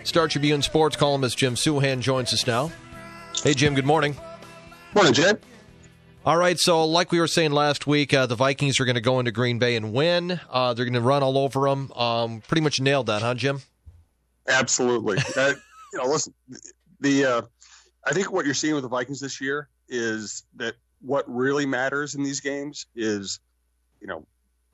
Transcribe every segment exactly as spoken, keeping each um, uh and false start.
Star Tribune sports columnist Jim Souhan joins us now. Hey, Jim, good morning. Morning, Jim. All right, so like we were saying last week, uh, the Vikings are going to go into Green Bay and win. Uh, they're going to run all over them. Um, pretty much nailed that, huh, Jim? Absolutely. uh, you know, listen, the uh, I think what you're seeing with the Vikings this year is that what really matters in these games is, you know,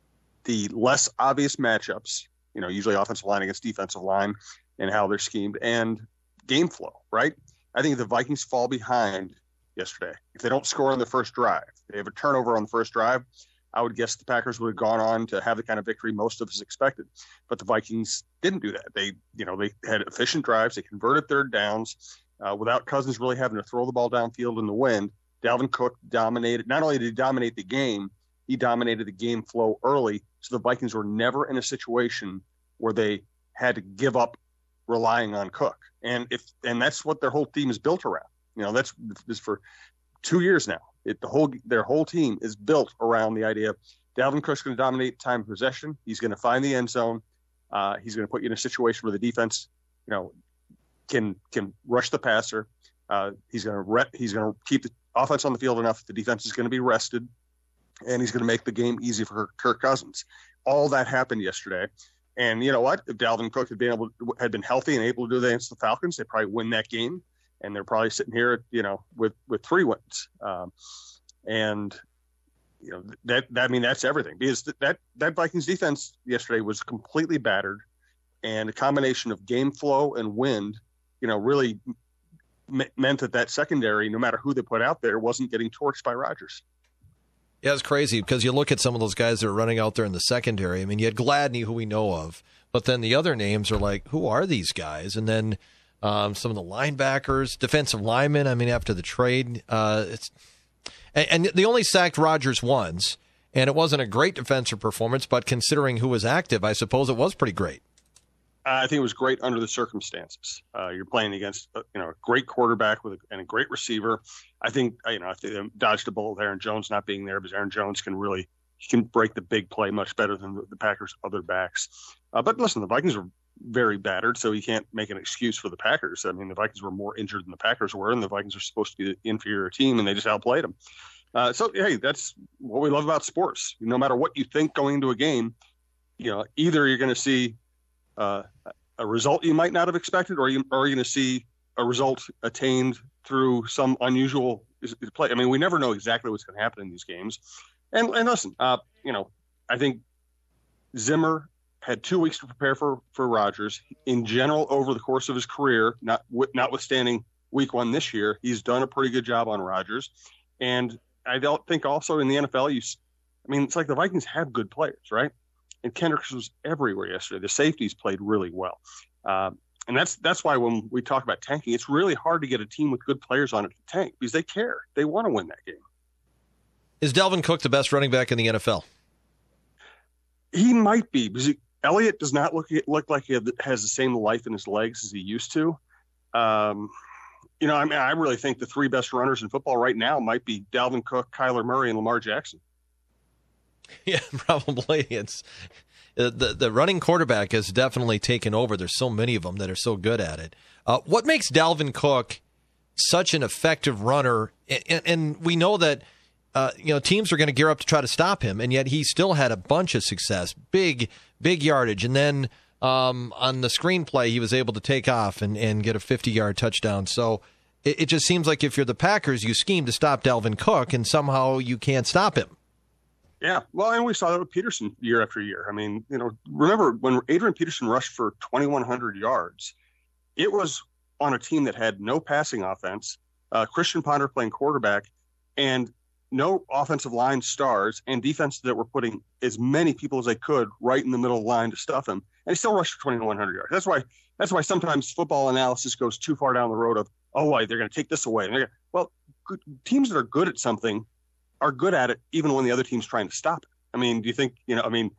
the less obvious matchups, you know, usually offensive line against defensive line and how they're schemed, and game flow, right? I think the Vikings fall behind yesterday. If they don't score on the first drive, they have a turnover on the first drive, I would guess the Packers would have gone on to have the kind of victory most of us expected. But the Vikings didn't do that. They, you know, they had efficient drives. They converted third downs uh, without Cousins really having to throw the ball downfield in the wind. Dalvin Cook dominated. Not only did he dominate the game, he dominated the game flow early. So the Vikings were never in a situation where they had to give up relying on Cook. And if and that's what their whole team is built around. You know, that's this for two years now. It, the whole their whole team is built around the idea of Dalvin Cook's going to dominate time of possession. He's going to find the end zone. Uh, he's going to put you in a situation where the defense, you know, can can rush the passer. Uh, he's going to re- he's going to keep the offense on the field enough that the defense is going to be rested, and he's going to make the game easy for Kirk Cousins. All that happened yesterday. And you know what? If Dalvin Cook had been able had been healthy and able to do that against the Falcons, they probably win that game. And they're probably sitting here, you know, with, with three wins. Um, and, you know, that, that, I mean, that's everything, because that, that Vikings defense yesterday was completely battered, and a combination of game flow and wind, you know, really m- meant that that secondary, no matter who they put out there, wasn't getting torched by Rodgers. Yeah, it's crazy because you look at some of those guys that are running out there in the secondary. I mean, you had Gladney, who we know of, but then the other names are like, who are these guys? And then, Um, some of the linebackers, defensive linemen, I mean, after the trade. Uh, it's and, and they only sacked Rodgers once, and it wasn't a great defensive performance, but considering who was active, I suppose it was pretty great. I think it was great under the circumstances. Uh, you're playing against uh, you know a great quarterback with a, and a great receiver. I think you know I think they dodged a bullet with Aaron Jones not being there, because Aaron Jones can really he can break the big play much better than the, the Packers' other backs. Uh, but listen, the Vikings are very battered, so you can't make an excuse for the Packers. I mean, the Vikings were more injured than the Packers were, and the Vikings are supposed to be the inferior team, and they just outplayed them. Uh, so, hey, that's what we love about sports. No matter what you think going into a game, you know, either you're going to see uh, a result you might not have expected, or, you, or you're going to see a result attained through some unusual play. I mean, we never know exactly what's going to happen in these games. And, and listen, uh, you know, I think Zimmer had two weeks to prepare for, for Rodgers. In general, over the course of his career, not notwithstanding week one this year, he's done a pretty good job on Rodgers. And I don't think also in the N F L, you, I mean, it's like the Vikings have good players, right? And Kendricks was everywhere yesterday. The safeties played really well. Uh, and that's that's why when we talk about tanking, it's really hard to get a team with good players on it to tank, because they care. They want to win that game. Is Dalvin Cook the best running back in the N F L? He might be, because he, Elliott does not look look like he has the same life in his legs as he used to. Um, you know, I mean, I really think the three best runners in football right now might be Dalvin Cook, Kyler Murray, and Lamar Jackson. Yeah, probably. It's the the running quarterback has definitely taken over. There's so many of them that are so good at it. Uh, what makes Dalvin Cook such an effective runner? And, and we know that. Uh, you know, teams are going to gear up to try to stop him, and yet he still had a bunch of success, big, big yardage. And then um, on the screenplay, he was able to take off and, and get a fifty-yard touchdown. So it, it just seems like if you're the Packers, you scheme to stop Dalvin Cook, and somehow you can't stop him. Yeah, well, and we saw that with Peterson year after year. I mean, you know, remember when Adrian Peterson rushed for twenty-one hundred yards, it was on a team that had no passing offense, uh, Christian Ponder playing quarterback, and no offensive line stars, and defenses that were putting as many people as they could right in the middle of the line to stuff him. And he still rushed for twenty-one hundred yards. That's why that's why sometimes football analysis goes too far down the road of, oh, why they're going to take this away. And they're well, good, teams that are good at something are good at it even when the other team's trying to stop it. I mean, do you think, you know, I mean,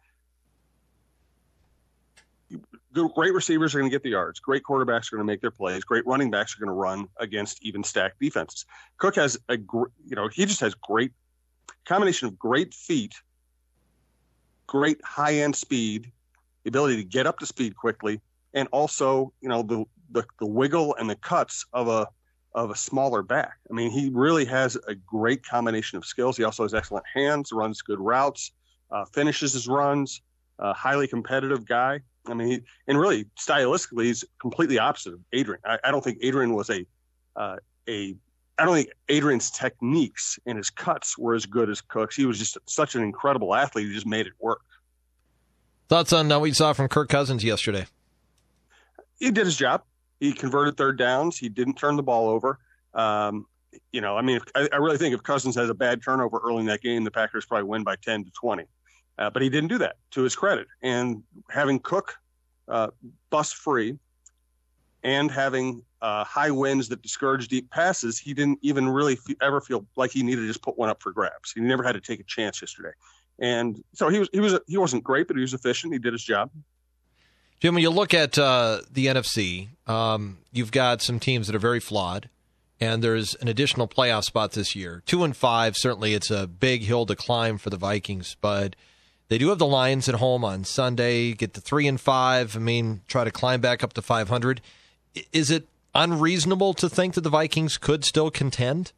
great receivers are going to get the yards. Great quarterbacks are going to make their plays. Great running backs are going to run against even stacked defenses. Cook has a, you know, he just has great combination of great feet, great high end speed, the ability to get up to speed quickly, and also, you know, the, the, the wiggle and the cuts of a, of a smaller back. I mean, he really has a great combination of skills. He also has excellent hands, runs good routes, uh, finishes his runs, uh, highly competitive guy. I mean, he, and really stylistically, he's completely opposite of Adrian. I, I don't think Adrian was a, uh, a, I don't think Adrian's techniques and his cuts were as good as Cook's. He was just such an incredible athlete. He just made it work. Thoughts on what we saw from Kirk Cousins yesterday? He did his job. He converted third downs. He didn't turn the ball over. Um, you know, I mean, if, I, I really think if Cousins has a bad turnover early in that game, the Packers probably win by ten to twenty. Uh, but he didn't do that, to his credit. And having Cook uh, bust free and having uh, high winds that discourage deep passes, he didn't even really f- ever feel like he needed to just put one up for grabs. He never had to take a chance yesterday. And so he was he was he wasn't great, but he was efficient. He did his job. Jim, when you look at uh, the N F C, um, you've got some teams that are very flawed, and there's an additional playoff spot this year. Two and five, certainly it's a big hill to climb for the Vikings, but they do have the Lions at home on Sunday, get to three and five. I mean, try to climb back up to five hundred. Is it unreasonable to think that the Vikings could still contend?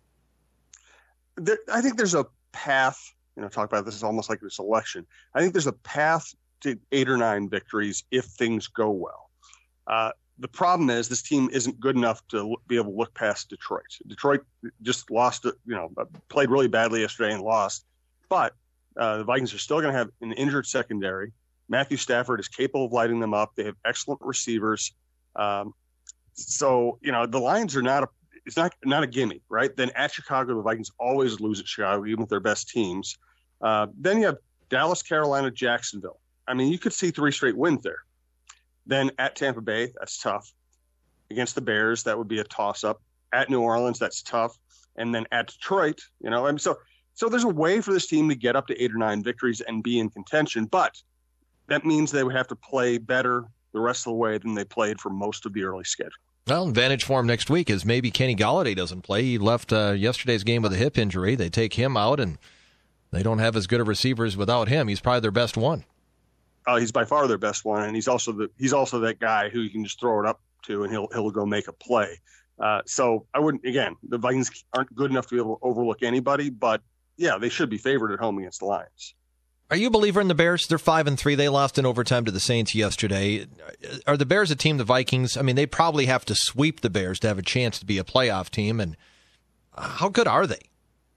There, I think there's a path, you know, talk about this is almost like a selection. I think there's a path to eight or nine victories if things go well. Uh, the problem is this team isn't good enough to look, be able to look past Detroit. Detroit just lost, you know, played really badly yesterday and lost. But uh, the Vikings are still going to have an injured secondary. Matthew Stafford is capable of lighting them up. They have excellent receivers. Um, so, you know, the Lions are not a, it's not, not a gimme, right? Then at Chicago, the Vikings always lose at Chicago, even with their best teams. Uh, then you have Dallas, Carolina, Jacksonville. I mean, you could see three straight wins there. Then at Tampa Bay, that's tough. Against the Bears, that would be a toss-up. At New Orleans, that's tough. And then at Detroit, you know, I mean, so so there's a way for this team to get up to eight or nine victories and be in contention, but that means they would have to play better the rest of the way than they played for most of the early schedule. Well, advantage for him next week is maybe Kenny Golladay doesn't play. He left uh, yesterday's game with a hip injury. They take him out, and they don't have as good of receivers without him. He's probably their best one. Uh, he's by far their best one, and he's also the he's also that guy who you can just throw it up to, and he'll he'll go make a play. Uh, so I wouldn't. Again, the Vikings aren't good enough to be able to overlook anybody, but yeah, they should be favored at home against the Lions. Are you a believer in the Bears? They're five and three. They lost in overtime to the Saints yesterday. Are the Bears a team? The Vikings? I mean, they probably have to sweep the Bears to have a chance to be a playoff team. And how good are they?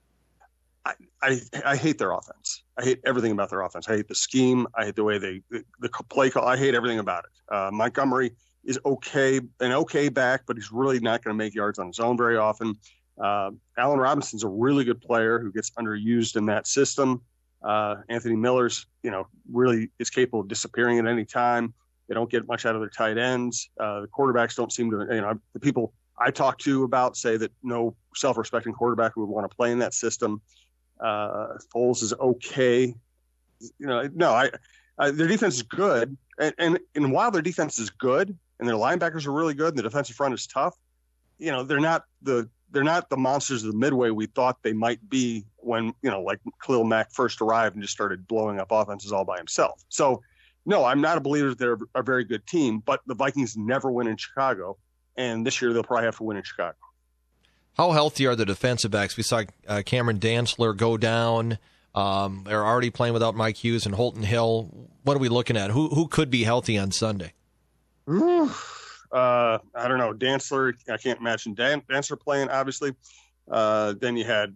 I, I, I hate their offense. I hate everything about their offense. I hate the scheme. I hate the way they the, the play call. I hate everything about it. Uh, Montgomery is okay, an okay back, but he's really not going to make yards on his own very often. Uh, Allen Robinson's a really good player who gets underused in that system. Uh, Anthony Miller's, you know, really is capable of disappearing at any time. They don't get much out of their tight ends. Uh, the quarterbacks don't seem to, you know, the people I talk to about say that no self-respecting quarterback would want to play in that system. Uh, Foles is okay. You know, no, I, I their defense is good. And, and, and while their defense is good and their linebackers are really good and the defensive front is tough, you know, they're not the, they're not the monsters of the Midway we thought they might be when, you know, like Khalil Mack first arrived and just started blowing up offenses all by himself. So, no, I'm not a believer that they're a very good team, but the Vikings never win in Chicago, and this year they'll probably have to win in Chicago. How healthy are the defensive backs? We saw uh, Cameron Dantzler go down. Um, they're already playing without Mike Hughes and Holton Hill. What are we looking at? Who who could be healthy on Sunday? Ooh. Uh, I don't know. Dantzler, I can't imagine Dan, Dantzler playing, obviously. Uh, then you had,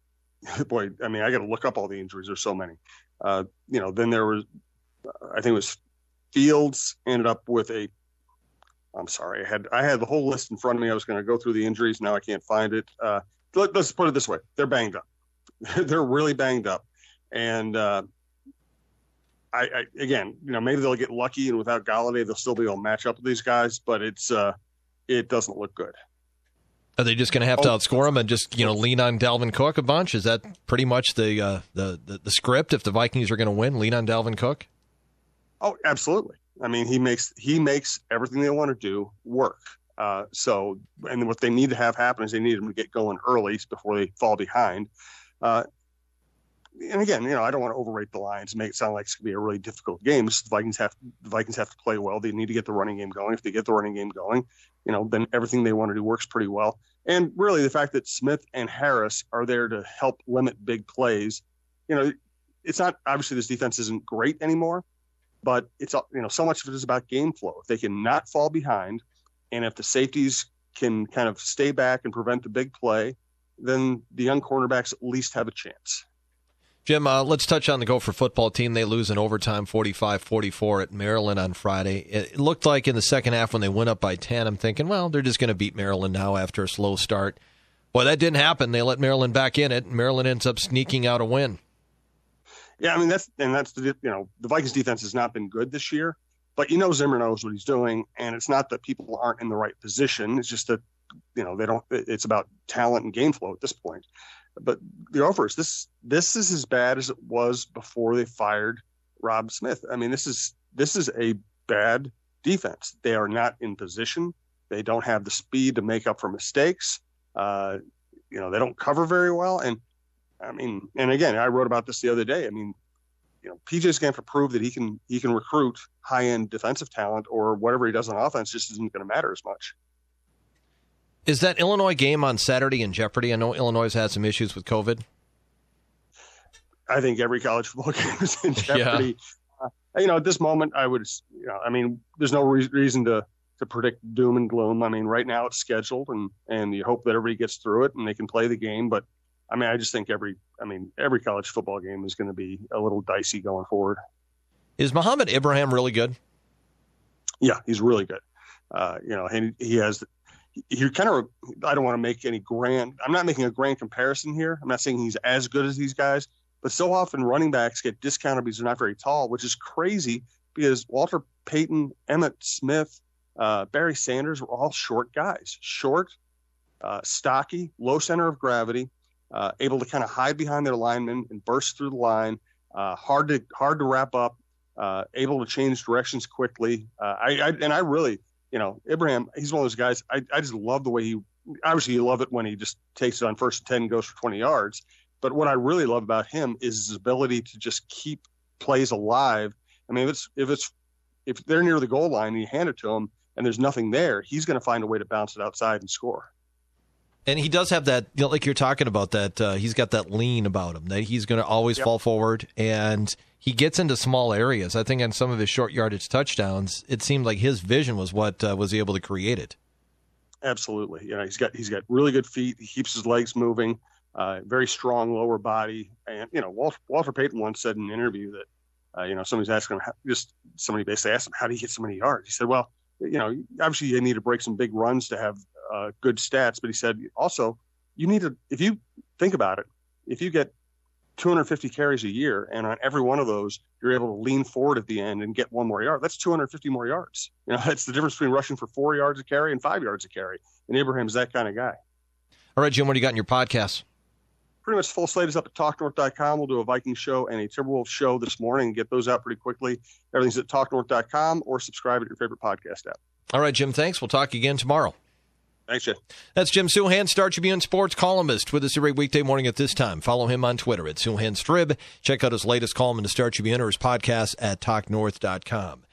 boy, I mean, I got to look up all the injuries. There's so many. Uh, you know, then there was, I think it was Fields ended up with a, I'm sorry, I had I had the whole list in front of me. I was going to go through the injuries. Now I can't find it. Uh, let, let's put it this way. They're banged up. They're really banged up. And, uh, I, I again, you know, maybe they'll get lucky, and without Golladay, they'll still be able to match up with these guys. But it's uh, it doesn't look good. Are they just going to have to outscore them and just, you know, lean on Dalvin Cook a bunch? Is that pretty much the uh, the, the the script if the Vikings are going to win? Lean on Dalvin Cook? Oh, absolutely. I mean, he makes he makes everything they want to do work. Uh, so, and what they need to have happen is they need them to get going early before they fall behind. Uh, and again, you know, I don't want to overrate the Lions and make it sound like it's going to be a really difficult game. The Vikings have the Vikings have to play well. They need to get the running game going. If they get the running game going, you know, then everything they want to do works pretty well. And really, the fact that Smith and Harris are there to help limit big plays, you know, it's not obviously this defense isn't great anymore, but it's, you know, so much of it is about game flow. If they can not fall behind, and if the safeties can kind of stay back and prevent the big play, then the young cornerbacks at least have a chance. Jim, uh, let's touch on the Gopher football team. They lose in overtime forty-five forty-four at Maryland on Friday. It looked like in the second half when they went up by ten, I'm thinking, well, they're just going to beat Maryland now after a slow start. Boy, that didn't happen. They let Maryland back in it, and Maryland ends up sneaking out a win. Yeah, I mean, that's and that's the, you know, the Vikings defense has not been good this year, but you know Zimmer knows what he's doing, and it's not that people aren't in the right position. It's just that, you know, they don't, it's about talent and game flow at this point. But the Gophers, this this is as bad as it was before they fired Rob Smith. I mean, this is this is a bad defense. They are not in position. They don't have the speed to make up for mistakes. Uh, you know, they don't cover very well. And I mean, and again, I wrote about this the other day. I mean, you know, P J's going to have to prove that he can he can recruit high end defensive talent, or whatever he does on offense just isn't going to matter as much. Is that Illinois game on Saturday in jeopardy? I know Illinois has had some issues with COVID. I think every college football game is in jeopardy. Yeah. Uh, you know, at this moment, I would, you know, I mean, there's no re- reason to, to predict doom and gloom. I mean, right now it's scheduled, and, and you hope that everybody gets through it and they can play the game. But I mean, I just think every, I mean, every college football game is going to be a little dicey going forward. Is Mohamed Ibrahim really good? Yeah, he's really good. Uh, you know, and he has. He kind of, I don't want to make any grand, I'm not making a grand comparison here. I'm not saying he's as good as these guys, but so often running backs get discounted because they're not very tall, which is crazy because Walter Payton, Emmitt Smith, uh, Barry Sanders were all short guys, short, uh, stocky, low center of gravity, uh, able to kind of hide behind their linemen and burst through the line, uh, hard to, hard to wrap up, uh, able to change directions quickly. Uh, I, I, and I really, You know, Ibrahim, he's one of those guys. I, I just love the way he, obviously you love it when he just takes it on first and ten and goes for twenty yards. But what I really love about him is his ability to just keep plays alive. I mean, if it's, if it's, if they're near the goal line and you hand it to him and there's nothing there, he's going to find a way to bounce it outside and score. And he does have that, you know, like you're talking about, that uh, he's got that lean about him, that he's going to always yep. fall forward, and he gets into small areas. I think on some of his short yardage touchdowns, it seemed like his vision was what uh, was able to create it. Absolutely. You know, he's got he's got really good feet. He keeps his legs moving, uh, very strong lower body. And, you know, Walter, Walter Payton once said in an interview that, uh, you know, somebody's asking him, how, just somebody basically asked him, how do you get so many yards? He said, well, you know, obviously you need to break some big runs to have uh, good stats. But he said, also, you need to, if you think about it, if you get two hundred fifty carries a year, and on every one of those, you're able to lean forward at the end and get one more yard, that's two hundred fifty more yards. You know, that's the difference between rushing for four yards a carry and five yards a carry. And Ibrahim's that kind of guy. All right, Jim, what do you got in your podcast? Pretty much full slate is up at talk north dot com. We'll do a Viking show and a Timberwolves show this morning and get those out pretty quickly. Everything's at talk north dot com, or subscribe at your favorite podcast app. All right, Jim, thanks. We'll talk again tomorrow. Thanks, Jim. That's Jim Souhan, Star Tribune sports columnist, with us every weekday morning at this time. Follow him on Twitter at Souhan Strib. Check out his latest column in the Star Tribune or his podcast at talk north dot com.